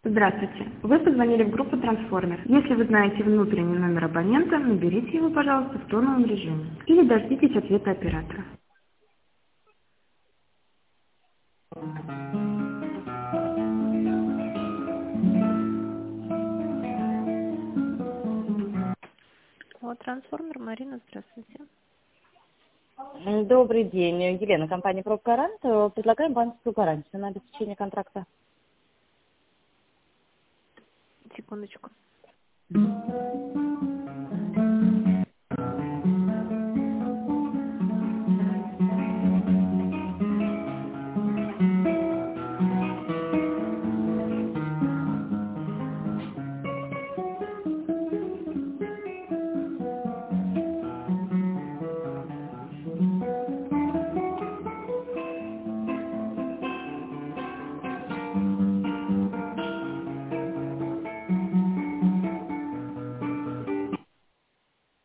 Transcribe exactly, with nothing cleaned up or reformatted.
Здравствуйте. Вы позвонили в группу «Трансформер». Если вы знаете внутренний номер абонента, наберите его, пожалуйста, в тоновом режиме. Или дождитесь ответа оператора. Вот «Трансформер», Марина, здравствуйте. Добрый день, Елена, компания «Пробгарант». Предлагаем банковскую гарантию на обеспечение контракта. Секундочку.